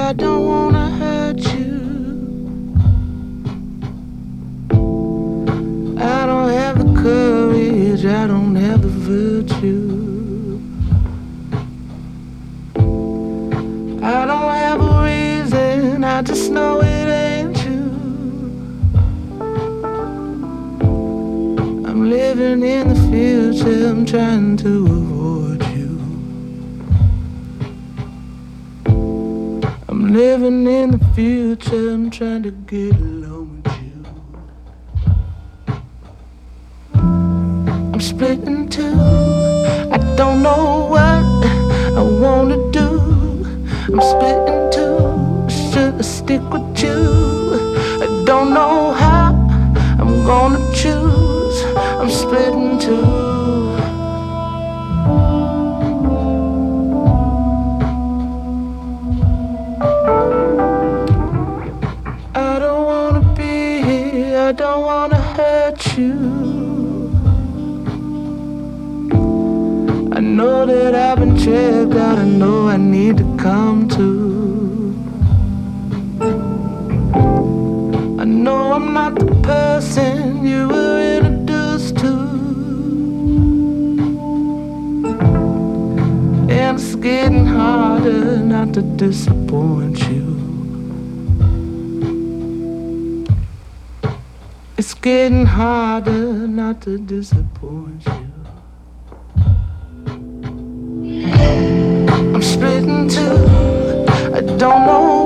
I don't wanna hurt you. I don't have the courage, I don't have the virtue. I don't have a reason, I just know it ain't you. I'm living in the future, I'm trying to avoid you. I'm living in the future, I'm trying to get along with you. I'm split in two, I don't know what I wanna do. I'm split in two, should I stick with you? I don't know how I'm gonna choose. I'm split in two. I don't wanna be here, I don't wanna hurt you. I know that I've been checked out, I know I need to come to. I know I'm not the person you were introduced to. And it's getting harder not to disappoint you. It's getting harder not to disappoint you. I'm split in two, I don't know